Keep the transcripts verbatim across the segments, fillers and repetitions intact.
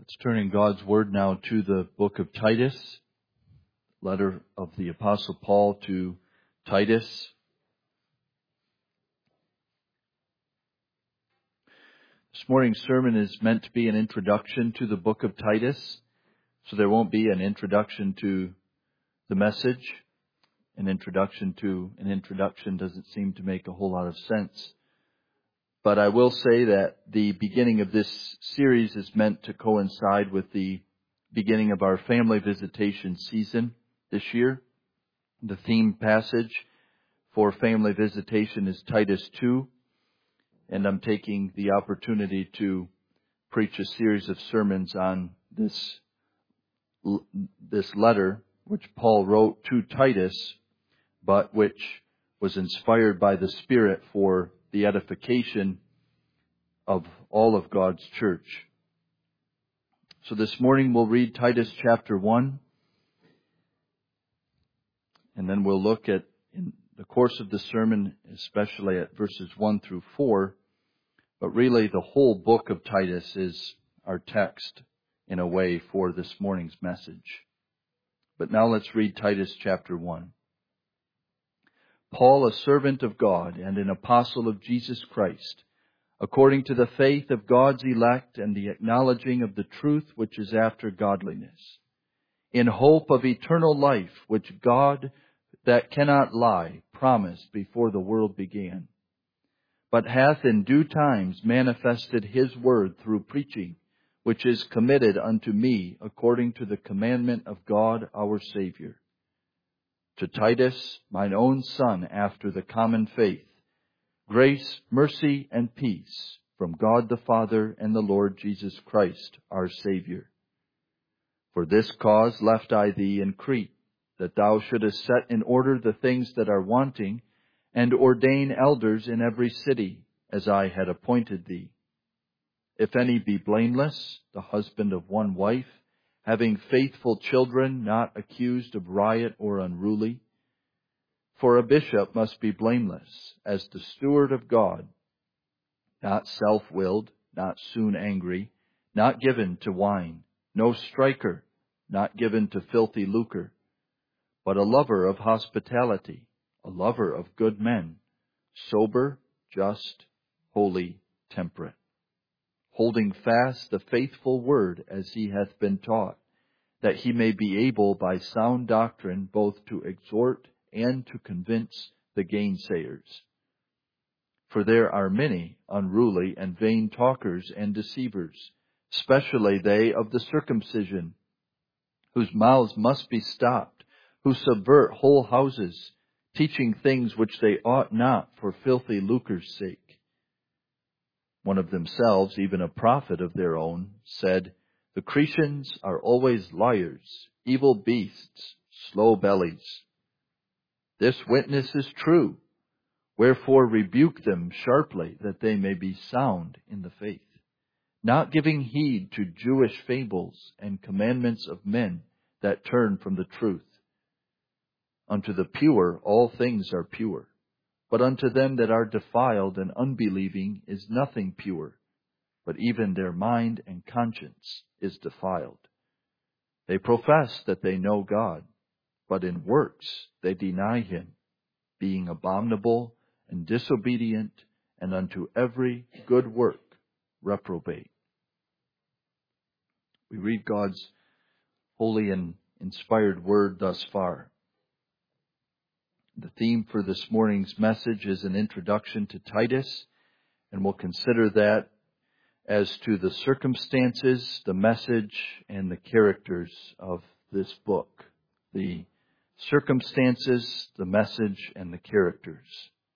Let's turn in God's Word now to the book of Titus, letter of the Apostle Paul to Titus. This morning's sermon is meant to be an introduction to the book of Titus, so there won't be an introduction to the message. An introduction to an introduction doesn't seem to make a whole lot of sense. But I will say that the beginning of this series is meant to coincide with the beginning of our family visitation season this year. The theme passage for family visitation is Titus two, and I'm taking the opportunity to preach a series of sermons on this, this letter, which Paul wrote to Titus, but which was inspired by the Spirit for the edification of all of God's church. So this morning we'll read Titus chapter one, and then we'll look at, in the course of the sermon, especially at verses one through four, but really the whole book of Titus is our text in a way for this morning's message. But now let's read Titus chapter one. Paul, a servant of God and an apostle of Jesus Christ, according to the faith of God's elect and the acknowledging of the truth which is after godliness, in hope of eternal life which God that cannot lie promised before the world began, but hath in due times manifested His word through preaching, which is committed unto me according to the commandment of God our Savior. To Titus, mine own son, after the common faith, grace, mercy, and peace from God the Father and the Lord Jesus Christ, our Savior. For this cause left I thee in Crete, that thou shouldest set in order the things that are wanting, and ordain elders in every city, as I had appointed thee. If any be blameless, the husband of one wife, having faithful children, not accused of riot or unruly. For a bishop must be blameless, as the steward of God, not self-willed, not soon angry, not given to wine, no striker, not given to filthy lucre, but a lover of hospitality, a lover of good men, sober, just, holy, temperate, holding fast the faithful word as he hath been taught, that he may be able by sound doctrine both to exhort and to convince the gainsayers. For there are many unruly and vain talkers and deceivers, especially they of the circumcision, whose mouths must be stopped, who subvert whole houses, teaching things which they ought not for filthy lucre's sake. One of themselves, even a prophet of their own, said, The Cretians are always liars, evil beasts, slow bellies. This witness is true. Wherefore rebuke them sharply, that they may be sound in the faith, not giving heed to Jewish fables and commandments of men that turn from the truth. Unto the pure all things are pure, but unto them that are defiled and unbelieving is nothing pure, but even their mind and conscience is defiled. They profess that they know God, but in works they deny Him, being abominable and disobedient, and unto every good work reprobate. We read God's holy and inspired word thus far. The theme for this morning's message is an introduction to Titus, and we'll consider that as to the circumstances, the message, and the characters of this book. The circumstances, the message, and the characters.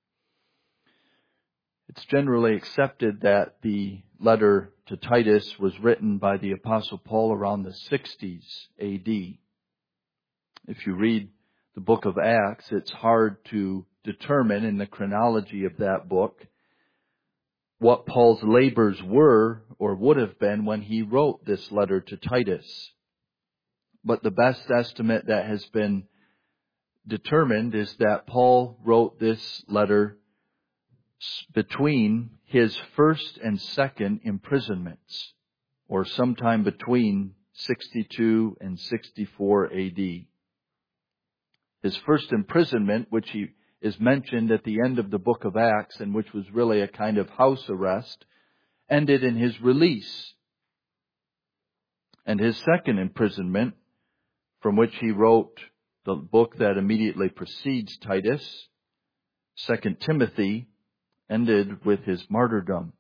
It's generally accepted that the letter to Titus was written by the Apostle Paul around the sixties A D. If you read the book of Acts, it's hard to determine in the chronology of that book what Paul's labors were or would have been when he wrote this letter to Titus. But the best estimate that has been determined is that Paul wrote this letter between his first and second imprisonments, or sometime between sixty-two and sixty-four A D. His first imprisonment, which he is mentioned at the end of the book of Acts, and which was really a kind of house arrest, ended in his release. And his second imprisonment, from which he wrote the book that immediately precedes Titus, Second Timothy, ended with his martyrdom.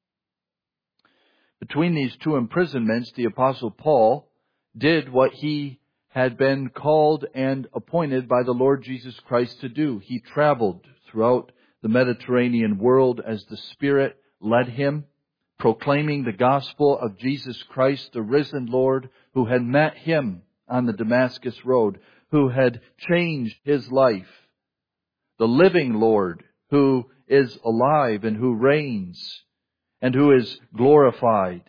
Between these two imprisonments, the Apostle Paul did what he had been called and appointed by the Lord Jesus Christ to do. He traveled throughout the Mediterranean world as the Spirit led him, proclaiming the gospel of Jesus Christ, the risen Lord, who had met him on the Damascus road, who had changed his life. The living Lord, who is alive and who reigns and who is glorified,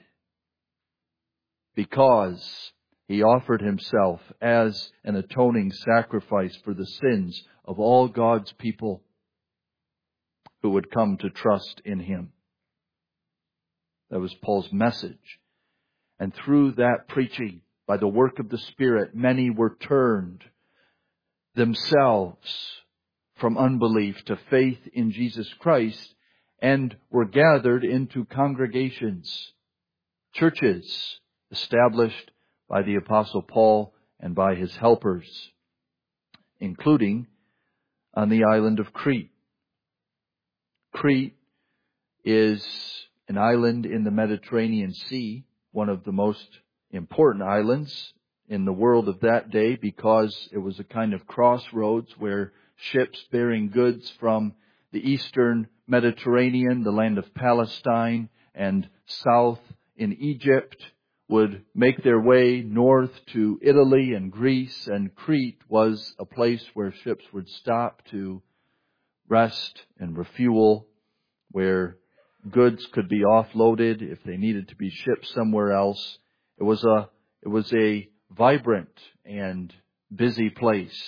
because He offered Himself as an atoning sacrifice for the sins of all God's people who would come to trust in Him. That was Paul's message. And through that preaching, by the work of the Spirit, many were turned themselves from unbelief to faith in Jesus Christ and were gathered into congregations, churches established by the Apostle Paul and by his helpers, including on the island of Crete. Crete is an island in the Mediterranean Sea, one of the most important islands in the world of that day, because it was a kind of crossroads where ships bearing goods from the eastern Mediterranean, the land of Palestine, and south in Egypt would make their way north to Italy and Greece, and Crete was a place where ships would stop to rest and refuel, where goods could be offloaded if they needed to be shipped somewhere else. It was a it was a vibrant and busy place.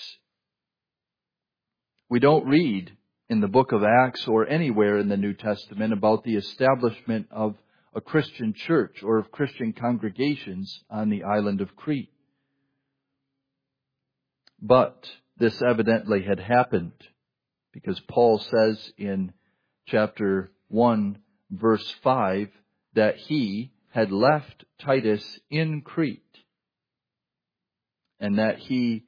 We don't read in the book of Acts or anywhere in the New Testament about the establishment of a Christian church or of Christian congregations on the island of Crete. But this evidently had happened, because Paul says in chapter one, verse five, that he had left Titus in Crete, and that he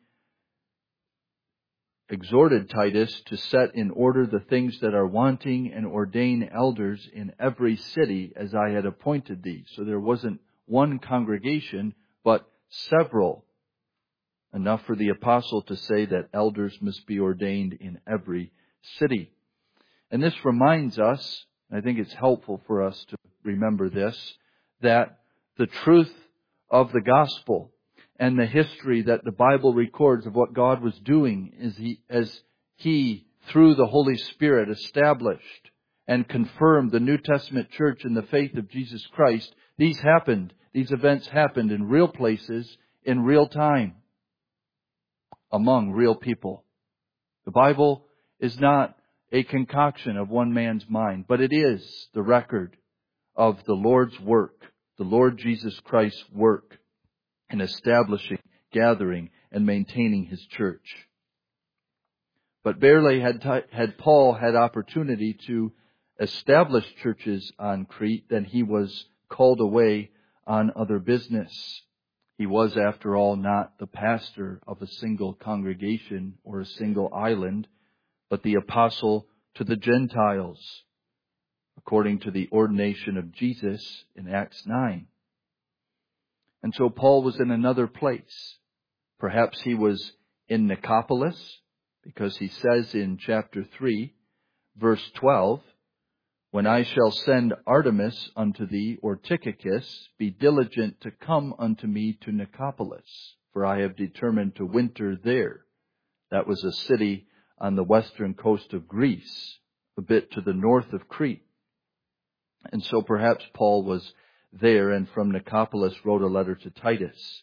exhorted Titus to set in order the things that are wanting and ordain elders in every city as I had appointed thee. So there wasn't one congregation, but several. Enough for the apostle to say that elders must be ordained in every city. And this reminds us, I think it's helpful for us to remember this, that the truth of the gospel and the history that the Bible records of what God was doing is he, as He, through the Holy Spirit, established and confirmed the New Testament church in the faith of Jesus Christ. These happened, these events happened in real places, in real time, among real people. The Bible is not a concoction of one man's mind, but it is the record of the Lord's work, the Lord Jesus Christ's work in establishing, gathering, and maintaining His church. But barely had, had Paul had opportunity to establish churches on Crete, then he was called away on other business. He was, after all, not the pastor of a single congregation or a single island, but the apostle to the Gentiles, according to the ordination of Jesus in Acts nine. And so Paul was in another place. Perhaps he was in Nicopolis, because he says in chapter three, verse twelve, "When I shall send Artemas unto thee, or Tychicus, be diligent to come unto me to Nicopolis, for I have determined to winter there." That was a city on the western coast of Greece, a bit to the north of Crete. And so perhaps Paul was there, and from Nicopolis wrote a letter to Titus.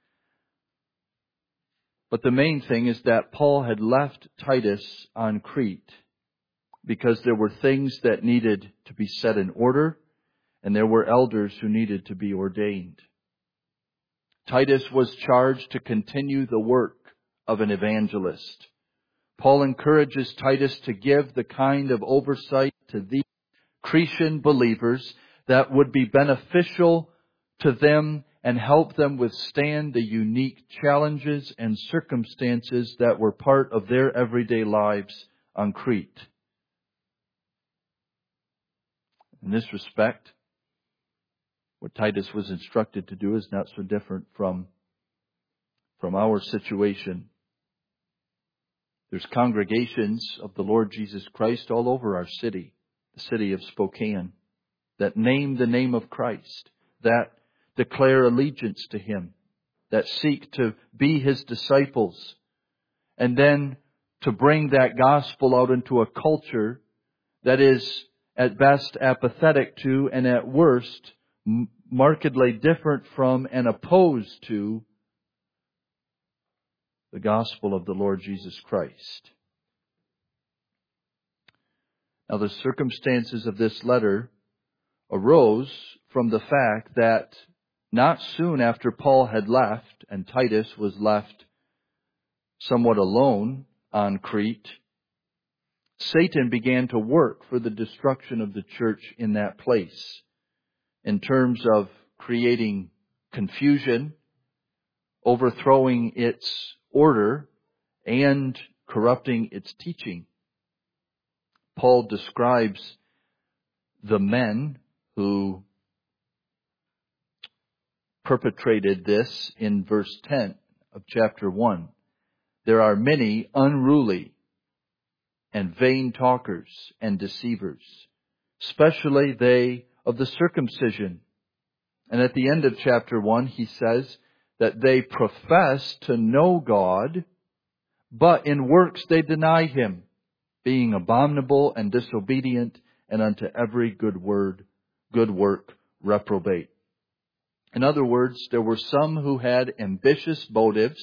But the main thing is that Paul had left Titus on Crete because there were things that needed to be set in order, and there were elders who needed to be ordained. Titus was charged to continue the work of an evangelist. Paul encourages Titus to give the kind of oversight to these Cretan believers that would be beneficial to them and help them withstand the unique challenges and circumstances that were part of their everyday lives on Crete. In this respect, what Titus was instructed to do is not so different from, from our situation. There's congregations of the Lord Jesus Christ all over our city, the city of Spokane, that name the name of Christ, that declare allegiance to Him, that seek to be His disciples, and then to bring that gospel out into a culture that is at best apathetic to and at worst markedly different from and opposed to the gospel of the Lord Jesus Christ. Now, the circumstances of this letter arose from the fact that not soon after Paul had left and Titus was left somewhat alone on Crete, Satan began to work for the destruction of the church in that place in terms of creating confusion, overthrowing its order, and corrupting its teaching. Paul describes the men who perpetrated this in verse ten of chapter one. There are many unruly and vain talkers and deceivers, especially they of the circumcision. And at the end of chapter one, he says that they profess to know God, but in works they deny Him, being abominable and disobedient, and unto every good word, good work reprobate. In other words, there were some who had ambitious motives.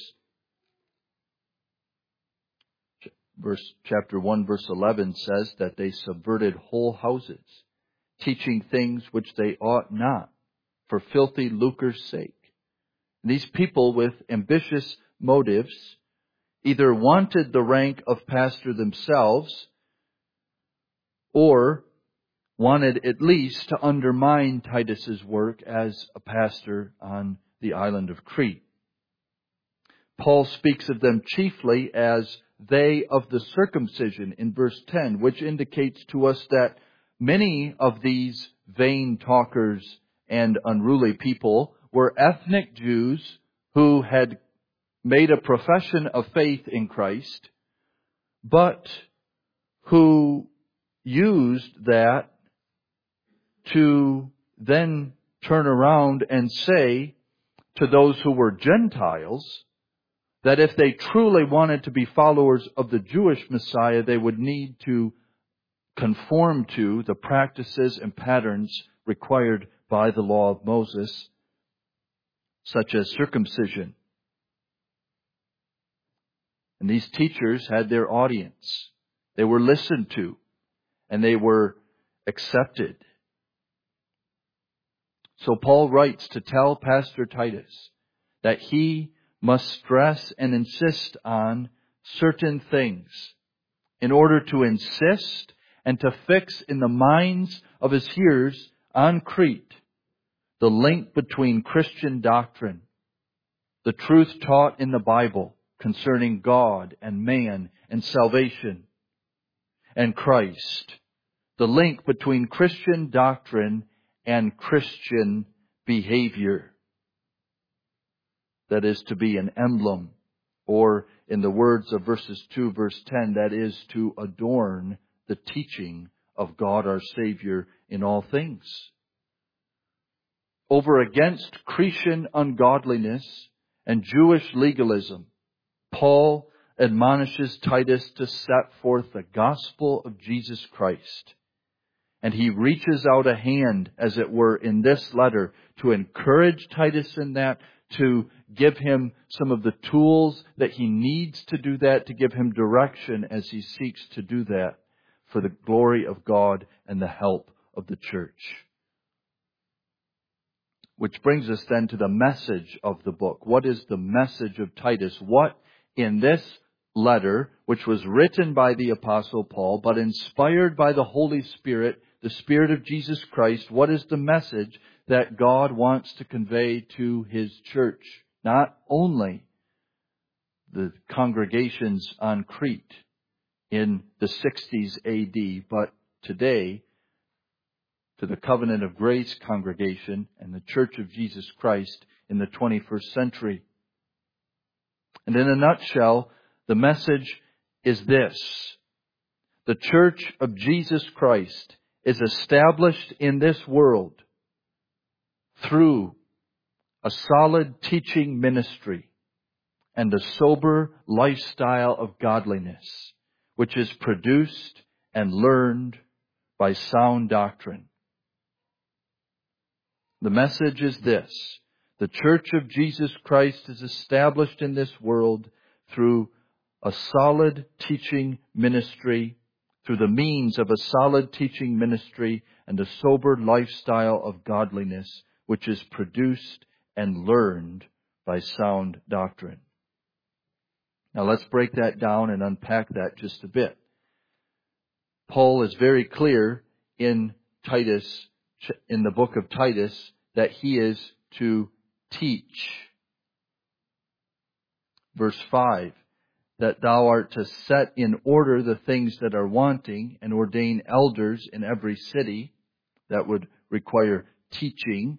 Verse, chapter one, verse eleven says that they subverted whole houses, teaching things which they ought not, for filthy lucre's sake. And these people with ambitious motives either wanted the rank of pastor themselves or wanted at least to undermine Titus's work as a pastor on the island of Crete. Paul speaks of them chiefly as they of the circumcision in verse ten, which indicates to us that many of these vain talkers and unruly people were ethnic Jews who had made a profession of faith in Christ, but who used that to then turn around and say to those who were Gentiles that if they truly wanted to be followers of the Jewish Messiah, they would need to conform to the practices and patterns required by the law of Moses, such as circumcision. And these teachers had their audience. They were listened to, and they were accepted. So Paul writes to tell Pastor Titus that he must stress and insist on certain things in order to insist and to fix in the minds of his hearers on Crete the link between Christian doctrine, the truth taught in the Bible concerning God and man and salvation, and Christ, the link between Christian doctrine and Christian behavior. That is to be an emblem, or in the words of verses two, verse ten, that is to adorn the teaching of God our Savior in all things. Over against Cretan ungodliness and Jewish legalism, Paul admonishes Titus to set forth the gospel of Jesus Christ. And he reaches out a hand, as it were, in this letter to encourage Titus in that, to give him some of the tools that he needs to do that, to give him direction as he seeks to do that for the glory of God and the help of the church. Which brings us then to the message of the book. What is the message of Titus? What in this letter, which was written by the Apostle Paul, but inspired by the Holy Spirit, the Spirit of Jesus Christ, what is the message that God wants to convey to His church? Not only the congregations on Crete in the sixties A D, but today to the Covenant of Grace congregation and the Church of Jesus Christ in the twenty-first century. And in a nutshell, the message is this. The Church of Jesus Christ is established in this world through a solid teaching ministry and a sober lifestyle of godliness, which is produced and learned by sound doctrine. The message is this. The Church of Jesus Christ is established in this world through a solid teaching ministry, through the means of a solid teaching ministry and a sober lifestyle of godliness, which is produced and learned by sound doctrine. Now let's break that down and unpack that just a bit. Paul is very clear in Titus, in the book of Titus, that he is to teach. Verse five, that thou art to set in order the things that are wanting and ordain elders in every city. That would require teaching.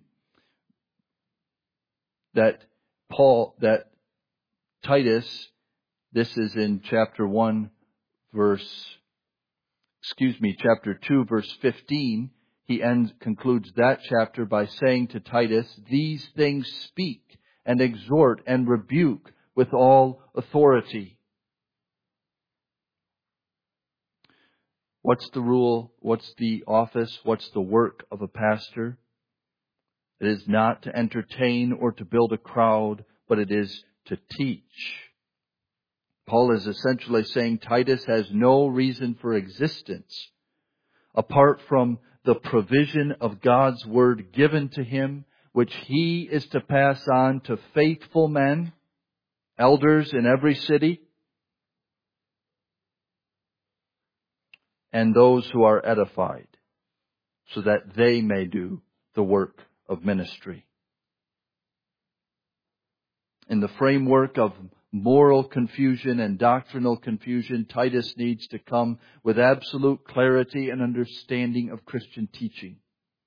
That Paul, that Titus, this is in chapter one, verse, excuse me, chapter two, verse fifteen. He ends, concludes that chapter by saying to Titus, these things speak and exhort and rebuke with all authority. What's the rule? What's the office? What's the work of a pastor? It is not to entertain or to build a crowd, but it is to teach. Paul is essentially saying Titus has no reason for existence apart from the provision of God's Word given to him, which he is to pass on to faithful men, elders in every city, and those who are edified, so that they may do the work of ministry. In the framework of moral confusion and doctrinal confusion, Titus needs to come with absolute clarity and understanding of Christian teaching.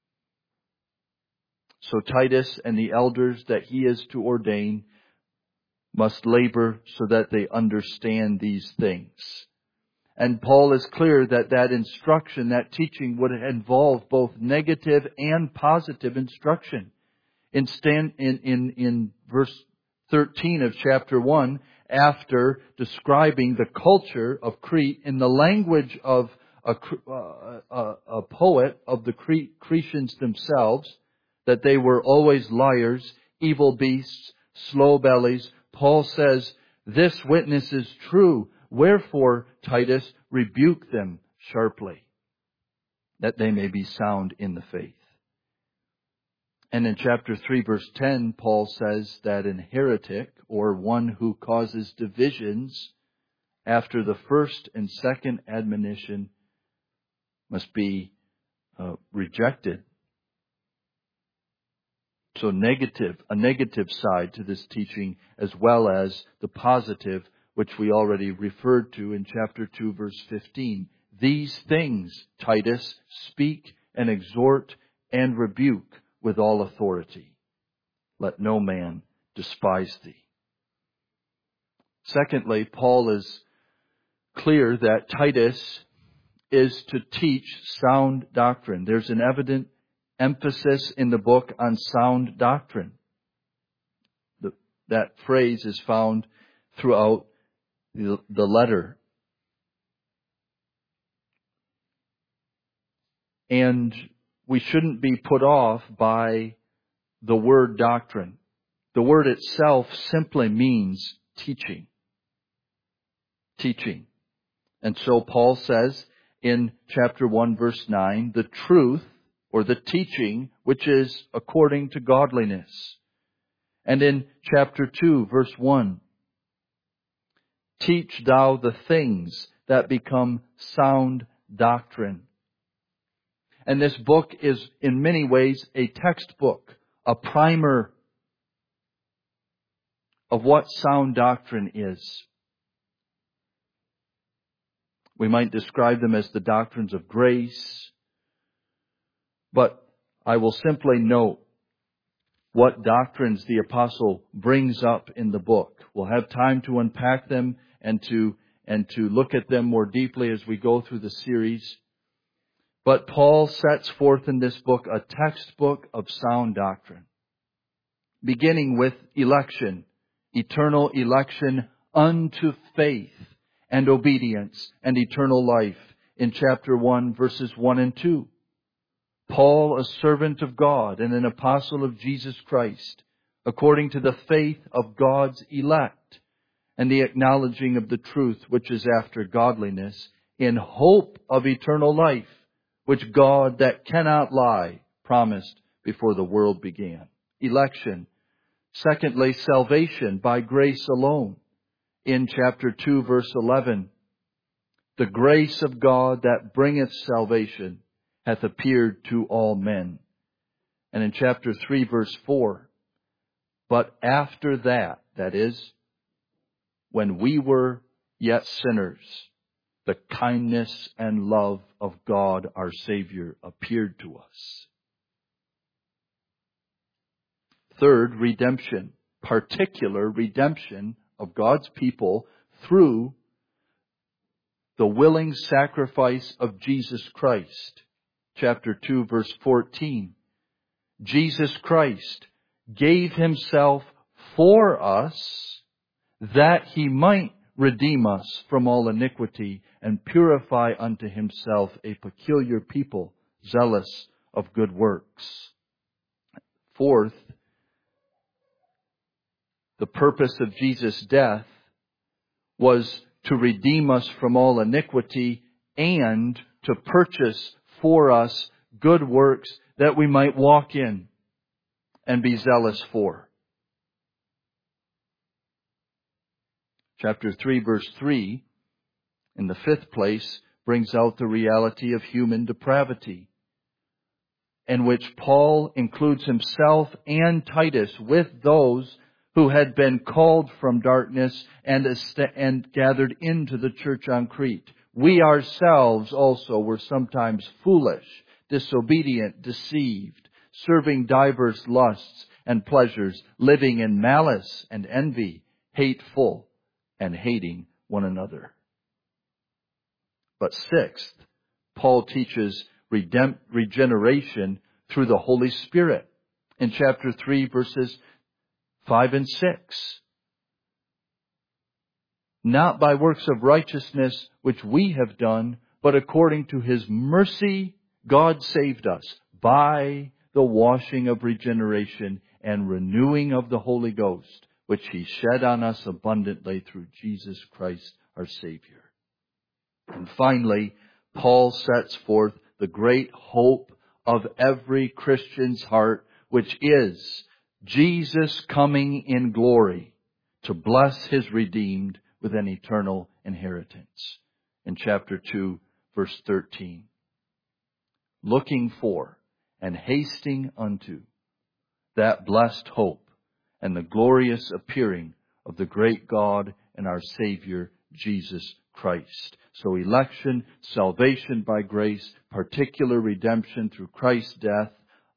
So Titus and the elders that he is to ordain must labor so that they understand these things. And Paul is clear that that instruction, that teaching would involve both negative and positive instruction. In, stand, in, in, in verse thirteen of chapter one, after describing the culture of Crete in the language of a, a, a poet of the Cretians themselves, that they were always liars, evil beasts, slow bellies, Paul says, this witness is true. Wherefore, Titus, rebuke them sharply, that they may be sound in the faith. And in chapter three, verse ten, Paul says that an heretic, or one who causes divisions after the first and second admonition, must be uh, rejected. So negative, a negative side to this teaching, as well as the positive, which we already referred to in chapter two, verse fifteen. These things, Titus, speak and exhort and rebuke with all authority. Let no man despise thee. Secondly, Paul is clear that Titus is to teach sound doctrine. There's an evident emphasis in the book on sound doctrine. The, that phrase is found throughout the, the letter. And we shouldn't be put off by the word doctrine. The word itself simply means teaching. Teaching. And so Paul says in chapter one, verse nine, the truth or the teaching which is according to godliness. And in chapter two, verse one, teach thou the things that become sound doctrine. And this book is in many ways a textbook, a primer of what sound doctrine is. We might describe them as the doctrines of grace, but I will simply note what doctrines the apostle brings up in the book. We'll have time to unpack them and to and to look at them more deeply as we go through the series. But Paul sets forth in this book a textbook of sound doctrine, beginning with election, eternal election unto faith and obedience and eternal life in chapter one, verses one and two. Paul, a servant of God and an apostle of Jesus Christ, according to the faith of God's elect and the acknowledging of the truth which is after godliness, in hope of eternal life, which God that cannot lie promised before the world began. Election. Secondly, salvation by grace alone. In chapter two, verse eleven, the grace of God that bringeth salvation hath appeared to all men. And in chapter three, verse four, but after that, that is, when we were yet sinners, the kindness and love of God our Savior appeared to us. Third, redemption. Particular redemption of God's people through the willing sacrifice of Jesus Christ. Chapter two, verse fourteen. Jesus Christ gave Himself for us that He might redeem us from all iniquity and purify unto Himself a peculiar people, zealous of good works. Fourth, the purpose of Jesus' death was to redeem us from all iniquity and to purchase for us good works that we might walk in and be zealous for. Chapter three, verse three, in the fifth place, brings out the reality of human depravity, in which Paul includes himself and Titus with those who had been called from darkness and, and gathered into the church on Crete. We ourselves also were sometimes foolish, disobedient, deceived, serving divers lusts and pleasures, living in malice and envy, hateful, and hating one another. But sixth, Paul teaches redemp- regeneration through the Holy Spirit in chapter three, verses five and six. Not by works of righteousness which we have done, but according to His mercy, God saved us by the washing of regeneration and renewing of the Holy Ghost, which He shed on us abundantly through Jesus Christ our Savior. And finally, Paul sets forth the great hope of every Christian's heart, which is Jesus coming in glory to bless His redeemed with an eternal inheritance. In chapter two, verse thirteen. Looking for and hasting unto that blessed hope and the glorious appearing of the great God and our Savior, Jesus Christ. So election, salvation by grace, particular redemption through Christ's death,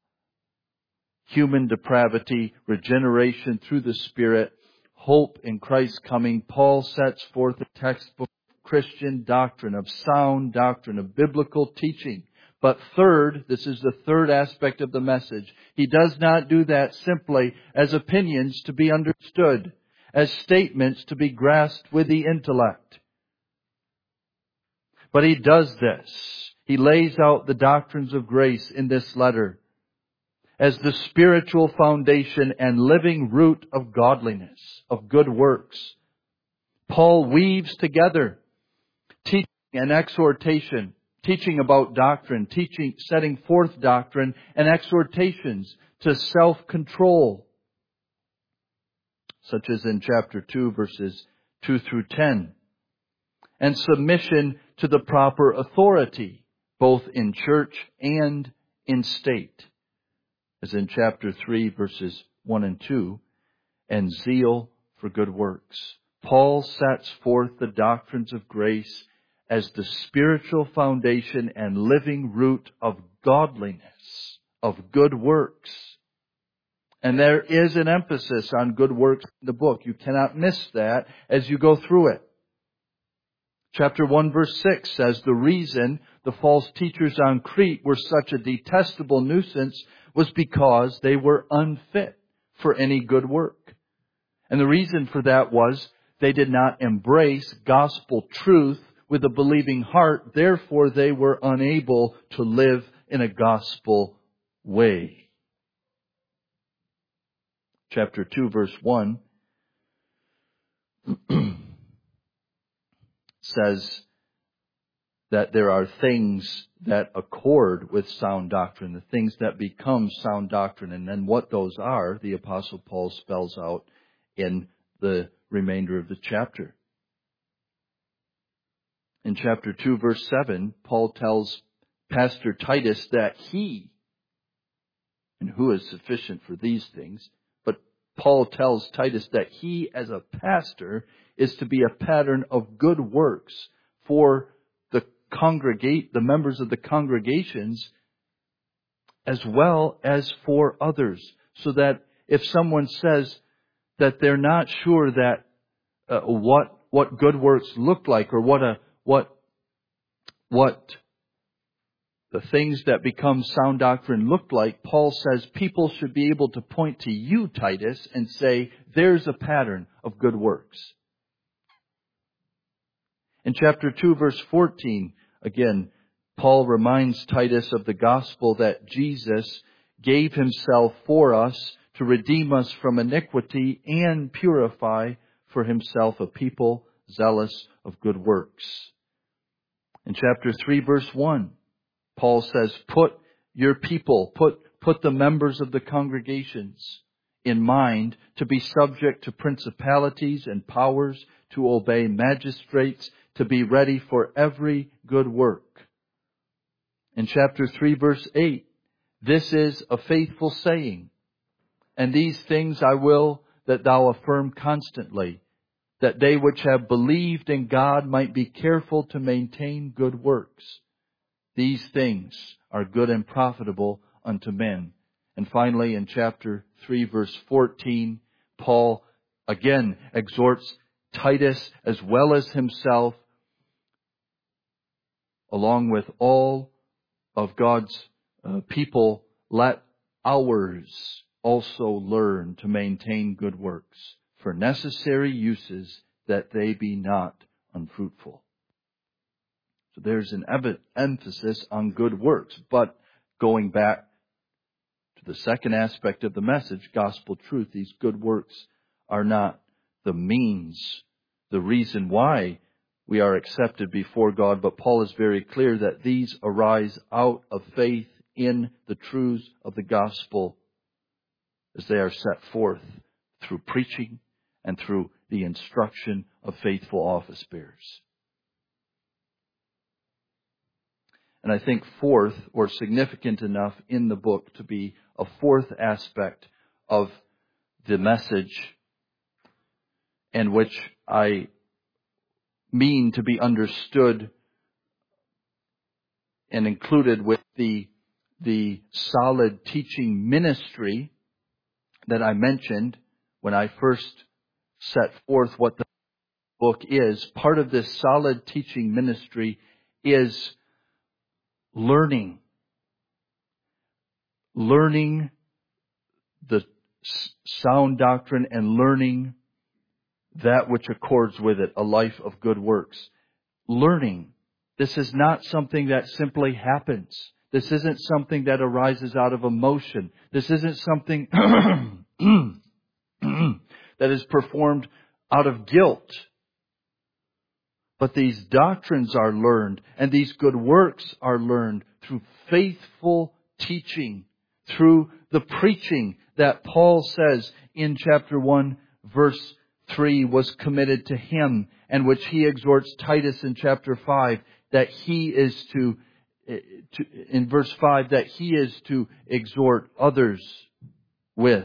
human depravity, regeneration through the Spirit, hope in Christ's coming. Paul sets forth a textbook of Christian doctrine, of sound doctrine, of biblical teaching. But third, this is the third aspect of the message, he does not do that simply as opinions to be understood, as statements to be grasped with the intellect. But he does this. He lays out the doctrines of grace in this letter as the spiritual foundation and living root of godliness, of good works. Paul weaves together teaching and exhortation teaching about doctrine, teaching, setting forth doctrine, and exhortations to self-control, such as in chapter two, verses two through ten, and submission to the proper authority, both in church and in state, as in chapter three, verses one and two, and zeal for good works. Paul sets forth the doctrines of grace as the spiritual foundation and living root of godliness, of good works. And there is an emphasis on good works in the book. You cannot miss that as you go through it. Chapter one, verse six says the reason the false teachers on Crete were such a detestable nuisance was because they were unfit for any good work. And the reason for that was they did not embrace gospel truth with a believing heart. Therefore, they were unable to live in a gospel way. Chapter two, verse one says that there are things that accord with sound doctrine, the things that become sound doctrine. And then what those are, the Apostle Paul spells out in the remainder of the chapter. In chapter two, verse seven, Paul tells Pastor Titus that he, and who is sufficient for these things, but Paul tells Titus that he, as a pastor, is to be a pattern of good works for the congregate, the members of the congregations, as well as for others. So that if someone says that they're not sure that uh, what what good works look like, or what a what what the things that become sound doctrine look like, Paul says people should be able to point to you, Titus, and say, there's a pattern of good works. In chapter two, verse fourteen, again, Paul reminds Titus of the gospel that Jesus gave himself for us to redeem us from iniquity and purify for himself a people zealous of good works. In chapter three, verse one, Paul says, put your people, put, put the members of the congregations in mind to be subject to principalities and powers, to obey magistrates, to be ready for every good work. In chapter three, verse eight, this is a faithful saying, and these things I will that thou affirm constantly, that they which have believed in God might be careful to maintain good works. These things are good and profitable unto men. And finally, in chapter three, verse fourteen, Paul again exhorts Titus as well as himself, along with all of God's uh, people, let ours also learn to maintain good works for necessary uses, that they be not unfruitful. So there's an emphasis on good works. But going back to the second aspect of the message, gospel truth, these good works are not the means, the reason why we are accepted before God. But Paul is very clear that these arise out of faith in the truths of the gospel as they are set forth through preaching and through the instruction of faithful office bearers. And I think fourth, or significant enough in the book to be a fourth aspect of the message, and which I mean to be understood and included with the, the solid teaching ministry that I mentioned when I first set forth what the book is. Part of this solid teaching ministry is learning. Learning the sound doctrine and learning that which accords with it, a life of good works. Learning. This is not something that simply happens. This isn't something that arises out of emotion. This isn't something that is performed out of guilt. But these doctrines are learned, and these good works are learned through faithful teaching, through the preaching that Paul says in chapter one, verse three, was committed to him, and which he exhorts Titus in chapter five, that he is to, to in verse five, that he is to exhort others with.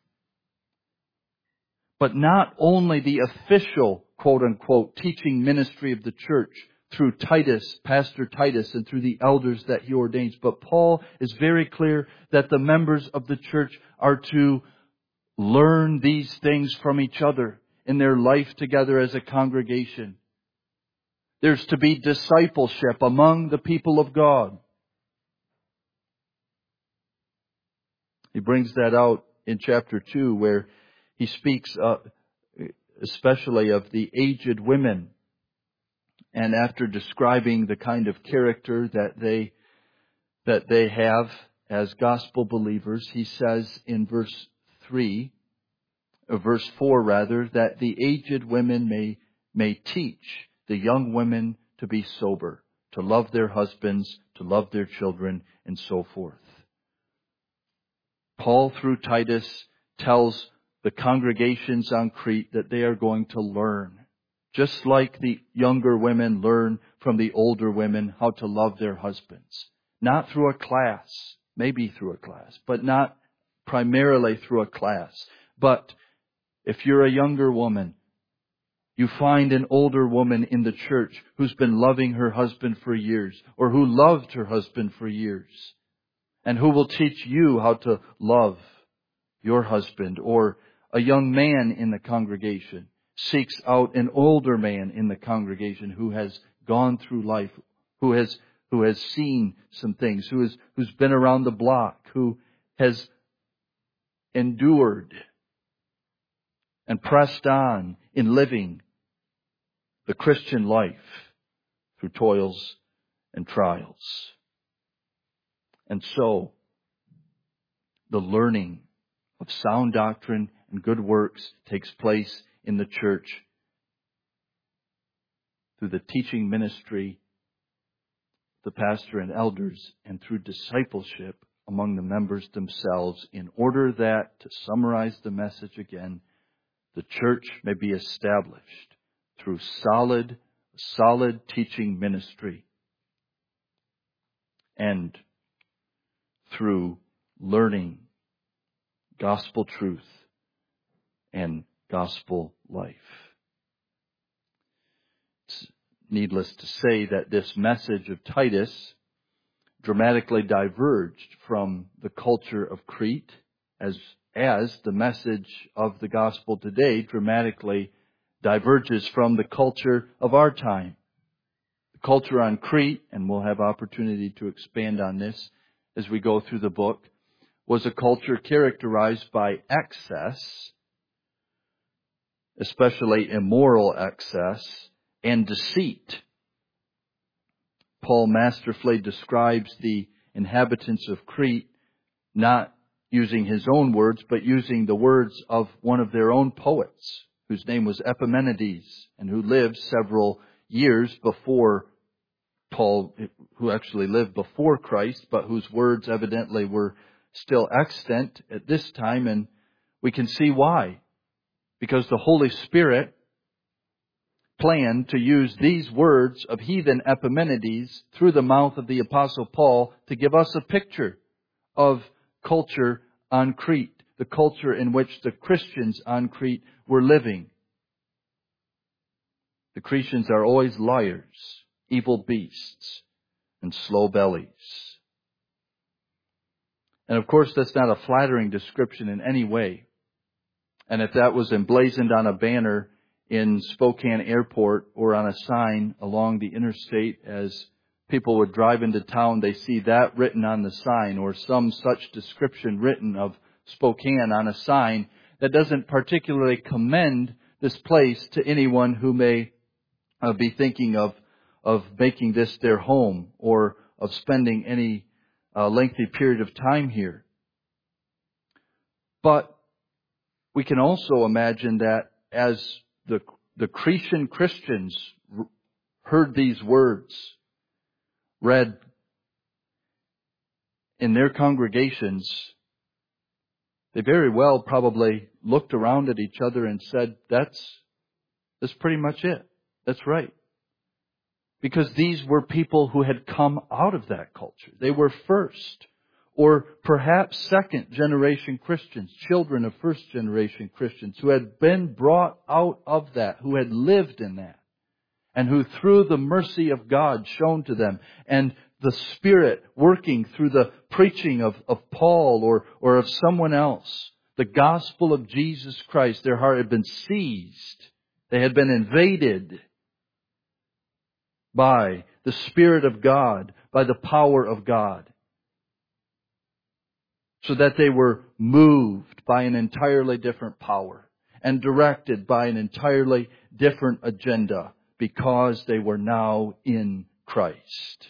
But not only the official, quote unquote, teaching ministry of the church through Titus, Pastor Titus, and through the elders that he ordains, but Paul is very clear that the members of the church are to learn these things from each other in their life together as a congregation. There's to be discipleship among the people of God. He brings that out in chapter two, where he speaks uh, especially of the aged women. And after describing the kind of character that they that they have as gospel believers, he says in verse three, or verse four rather, that the aged women may may teach the young women to be sober, to love their husbands, to love their children, and so forth. Paul, through Titus, tells the congregations on Crete that they are going to learn, just like the younger women learn from the older women how to love their husbands. Not through a class, maybe through a class, but not primarily through a class. But if you're a younger woman, you find an older woman in the church who's been loving her husband for years, or who loved her husband for years, and who will teach you how to love your husband. Or a young man in the congregation seeks out an older man in the congregation who has gone through life, who has who has seen some things, who is who's been around the block, who has endured and pressed on in living the Christian life through toils and trials. And so, the learning of sound doctrine and good works takes place in the church through the teaching ministry, the pastor and elders, and through discipleship among the members themselves, in order that, to summarize the message again, the church may be established through solid, solid teaching ministry and through learning gospel truth and gospel life. It's needless to say that this message of Titus dramatically diverged from the culture of Crete, as, as the message of the gospel today dramatically diverges from the culture of our time. The culture on Crete, and we'll have opportunity to expand on this as we go through the book, was a culture characterized by excess, especially immoral excess, and deceit. Paul masterfully describes the inhabitants of Crete, not using his own words, but using the words of one of their own poets, whose name was Epimenides, and who lived several years before Paul, who actually lived before Christ, but whose words evidently were still extant at this time. And we can see why. Because the Holy Spirit planned to use these words of heathen Epimenides through the mouth of the Apostle Paul to give us a picture of culture on Crete, the culture in which the Christians on Crete were living. The Cretans are always liars, evil beasts, and slow bellies. And of course, that's not a flattering description in any way. And if that was emblazoned on a banner in Spokane Airport or on a sign along the interstate, as people would drive into town, they see that written on the sign, or some such description written of Spokane on a sign, that doesn't particularly commend this place to anyone who may uh, be thinking of of making this their home, or of spending any uh, lengthy period of time here. But we can also imagine that as the the Cretan Christians heard these words read in their congregations, they very well probably looked around at each other and said, that's, that's pretty much it. That's right. Because these were people who had come out of that culture. They were first or perhaps second generation Christians, children of first generation Christians who had been brought out of that, who had lived in that, and who through the mercy of God shown to them and the Spirit working through the preaching of, of Paul or, or of someone else, the gospel of Jesus Christ, their heart had been seized. They had been invaded by the Spirit of God, by the power of God, so that they were moved by an entirely different power and directed by an entirely different agenda because they were now in Christ.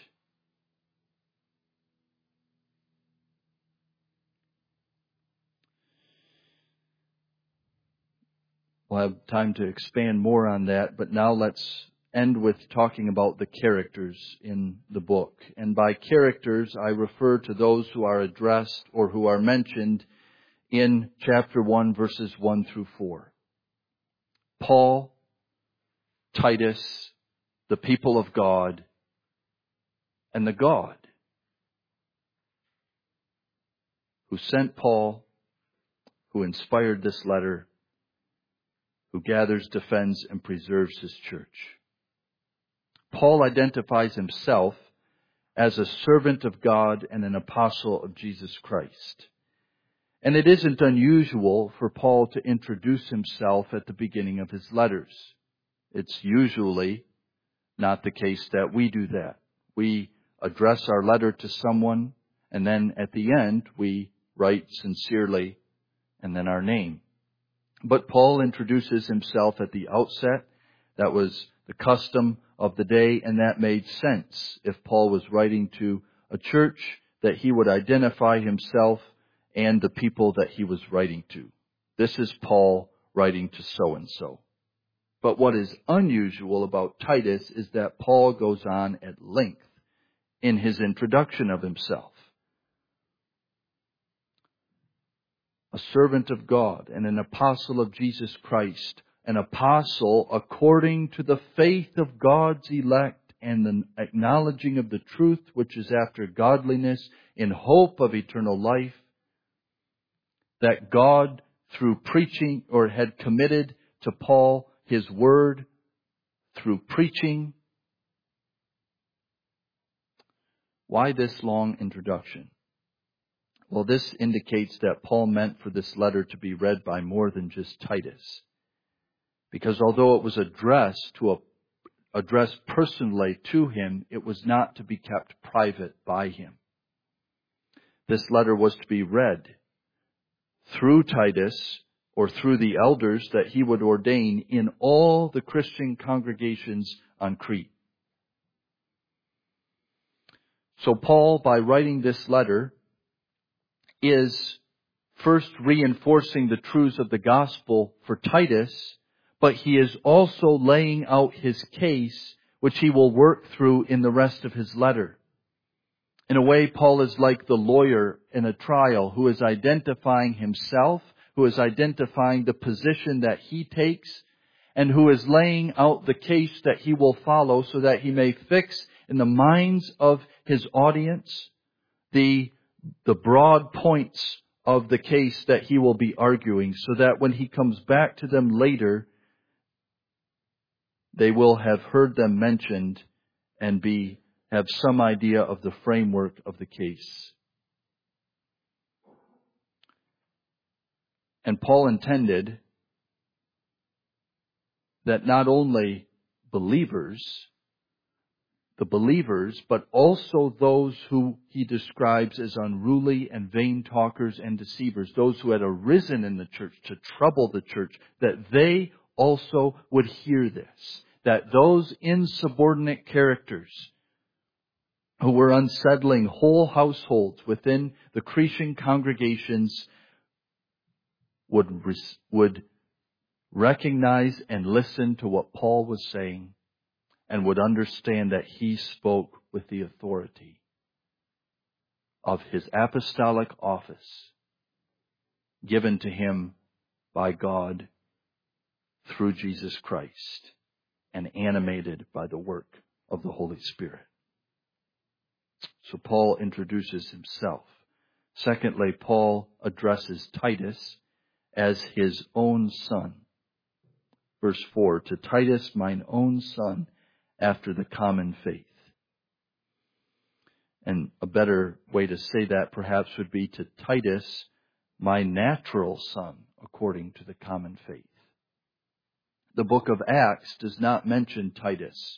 We'll have time to expand more on that, but now let's end with talking about the characters in the book. And by characters, I refer to those who are addressed or who are mentioned in chapter one, verses one through four. Paul, Titus, the people of God, and the God who sent Paul, who inspired this letter, who gathers, defends, and preserves his church. Paul identifies himself as a servant of God and an apostle of Jesus Christ. And it isn't unusual for Paul to introduce himself at the beginning of his letters. It's usually not the case that we do that. We address our letter to someone, and then at the end we write sincerely and then our name. But Paul introduces himself at the outset. That was the custom of the day, and that made sense if Paul was writing to a church, that he would identify himself and the people that he was writing to. This is Paul writing to so-and-so. But what is unusual about Titus is that Paul goes on at length in his introduction of himself. A servant of God and an apostle of Jesus Christ, an apostle according to the faith of God's elect and the acknowledging of the truth which is after godliness, in hope of eternal life, that God through preaching or had committed to Paul his word through preaching. Why this long introduction? Well, this indicates that Paul meant for this letter to be read by more than just Titus. Because although it was addressed to a, addressed personally to him, it was not to be kept private by him. This letter was to be read through Titus or through the elders that he would ordain in all the Christian congregations on Crete. So Paul, by writing this letter, is first reinforcing the truths of the gospel for Titus, but he is also laying out his case, which he will work through in the rest of his letter. In a way, Paul is like the lawyer in a trial who is identifying himself, who is identifying the position that he takes, and who is laying out the case that he will follow so that he may fix in the minds of his audience the, the broad points of the case that he will be arguing, so that when he comes back to them later, they will have heard them mentioned and be have some idea of the framework of the case. And Paul intended that not only believers, the believers, but also those who he describes as unruly and vain talkers and deceivers, those who had arisen in the church to trouble the church, that they also would hear this, that those insubordinate characters who were unsettling whole households within the Cretan congregations would, would recognize and listen to what Paul was saying, and would understand that he spoke with the authority of his apostolic office given to him by God through Jesus Christ and animated by the work of the Holy Spirit. So Paul introduces himself. Secondly, Paul addresses Titus as his own son. Verse four, to Titus, mine own son, after the common faith. And a better way to say that perhaps would be to Titus, my natural son, according to the common faith. The book of Acts does not mention Titus.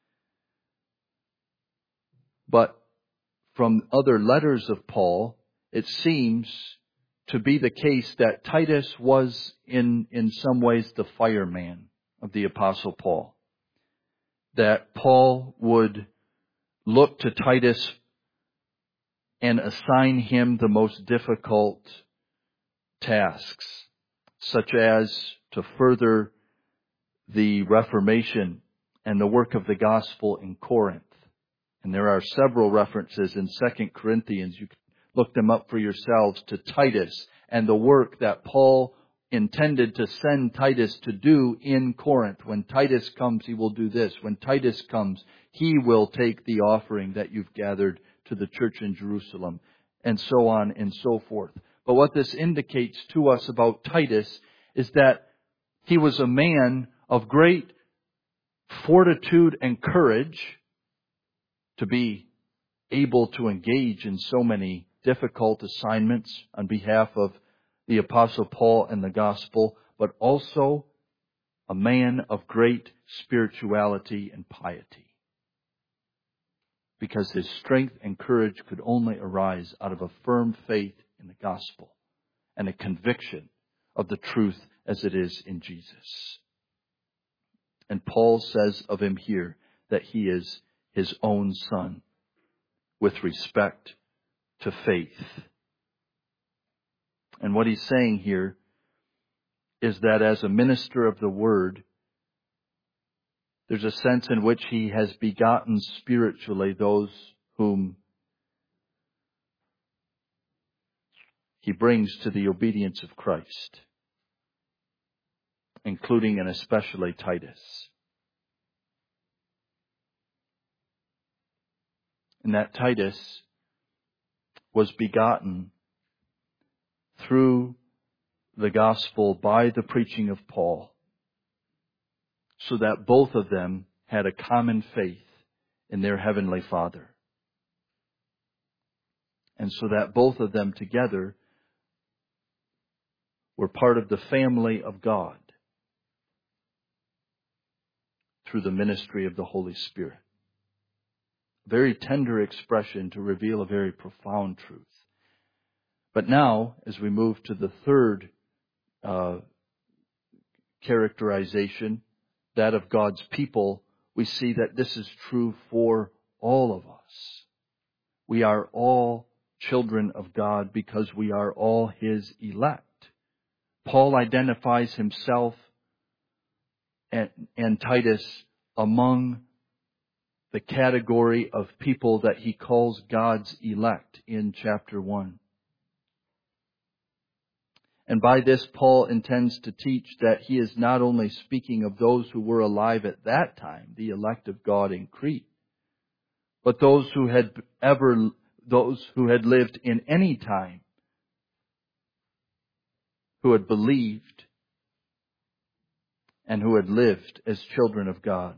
But from other letters of Paul, it seems to be the case that Titus was in, in some ways the fireman of the Apostle Paul. That Paul would look to Titus and assign him the most difficult tasks, such as to further the Reformation and the work of the gospel in Corinth. And there are several references in Second Corinthians, you can look them up for yourselves, to Titus and the work that Paul intended to send Titus to do in Corinth. When Titus comes, he will do this. When Titus comes, he will take the offering that you've gathered to the church in Jerusalem, and so on and so forth. But what this indicates to us about Titus is that he was a man of great fortitude and courage to be able to engage in so many difficult assignments on behalf of the Apostle Paul and the gospel, but also a man of great spirituality and piety. Because his strength and courage could only arise out of a firm faith in the gospel and a conviction of the truth as it is in Jesus. And Paul says of him here that he is his own son with respect to faith. And what he's saying here is that as a minister of the word, there's a sense in which he has begotten spiritually those whom he brings to the obedience of Christ, including and especially Titus. And that Titus was begotten through the gospel by the preaching of Paul, so that both of them had a common faith in their heavenly Father. And so that both of them together were part of the family of God through the ministry of the Holy Spirit. A very tender expression to reveal a very profound truth. But now, as we move to the third uh, characterization, that of God's people, we see that this is true for all of us. We are all children of God because we are all His elect. Paul identifies himself and, and Titus among the category of people that he calls God's elect in chapter one. And by this, Paul intends to teach that he is not only speaking of those who were alive at that time, the elect of God in Crete, but those who had ever, those who had lived in any time, who had believed and who had lived as children of God.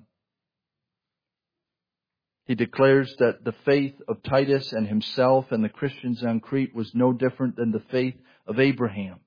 He declares that the faith of Titus and himself and the Christians on Crete was no different than the faith of Abraham.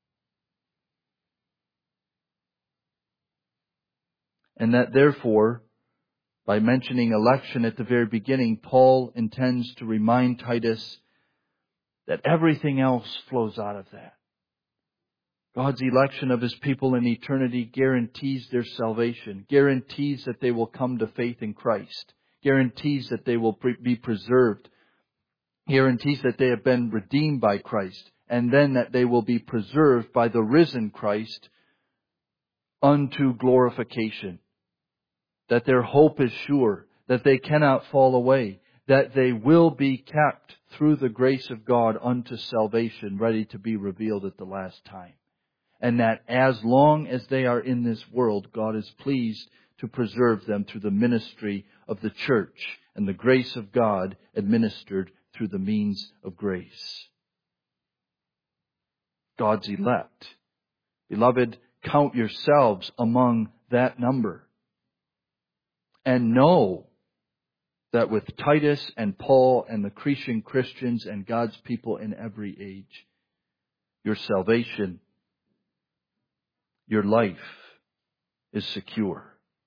And that therefore, by mentioning election at the very beginning, Paul intends to remind Titus that everything else flows out of that. God's election of His people in eternity guarantees their salvation, guarantees that they will come to faith in Christ, guarantees that they will be preserved, guarantees that they have been redeemed by Christ, and then that they will be preserved by the risen Christ unto glorification, that their hope is sure, that they cannot fall away, that they will be kept through the grace of God unto salvation, ready to be revealed at the last time. And that as long as they are in this world, God is pleased to preserve them through the ministry of the church and the grace of God administered through the means of grace. God's elect. Beloved, count yourselves among that number. And know that with Titus and Paul and the Cretan Christians and God's people in every age, your salvation, your life is secure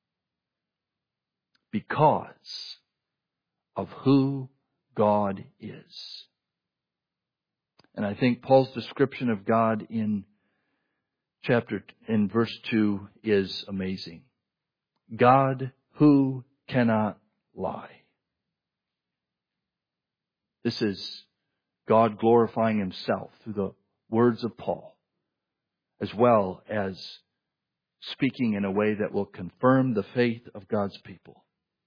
because of who God is. And I think Paul's description of God in chapter, in verse two is amazing. God who cannot lie. This is God glorifying Himself through the words of Paul, as well as speaking in a way that will confirm the faith of God's people.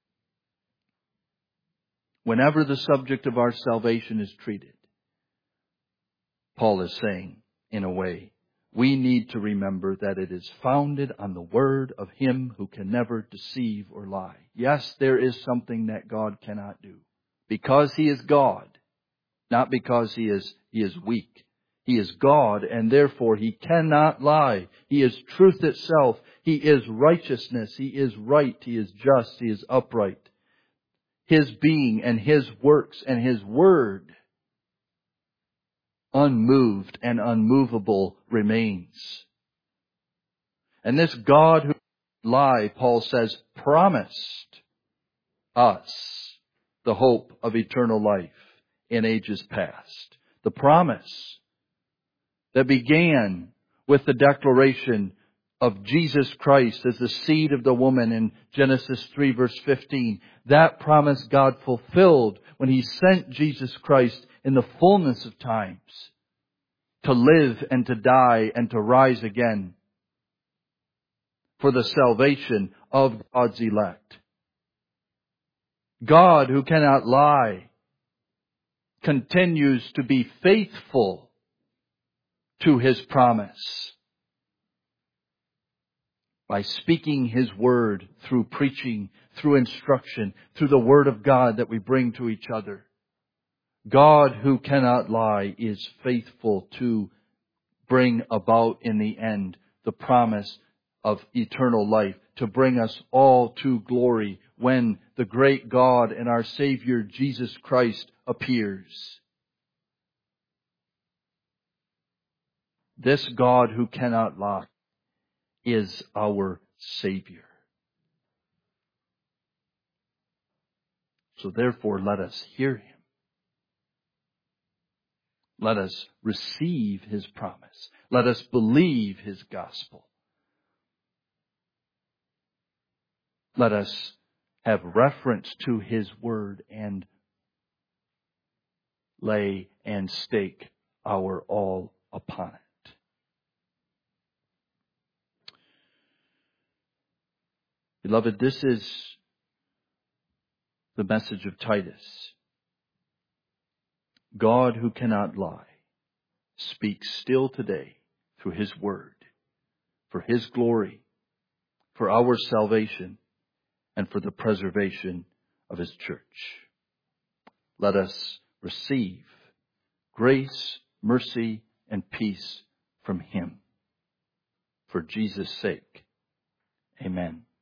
Whenever the subject of our salvation is treated, Paul is saying, in a way, we need to remember that it is founded on the word of Him who can never deceive or lie. Yes, there is something that God cannot do. Because He is God, not because He is, He is weak. He is God, and therefore He cannot lie. He is truth itself. He is righteousness. He is right. He is just. He is upright. His being and His works and His word, unmoved and unmovable, remains. And this God who lie, Paul says, promised us the hope of eternal life in ages past. The promise that began with the declaration of Jesus Christ as the seed of the woman in Genesis three verse fifteen. That promise God fulfilled when He sent Jesus Christ in the fullness of times to live and to die and to rise again for the salvation of God's elect. God who cannot lie continues to be faithful to His promise by speaking His word through preaching, through instruction, through the word of God that we bring to each other. God who cannot lie is faithful to bring about in the end the promise of eternal life, to bring us all to glory when the great God and our Savior Jesus Christ appears. This God who cannot lie is our Savior. So therefore, let us hear Him. Let us receive His promise. Let us believe His gospel. Let us have reference to His word and lay and stake our all upon it. Beloved, this is the message of Titus. God who cannot lie speaks still today through His word for His glory, for our salvation, and for the preservation of His church. Let us receive grace, mercy, and peace from Him. For Jesus' sake, amen.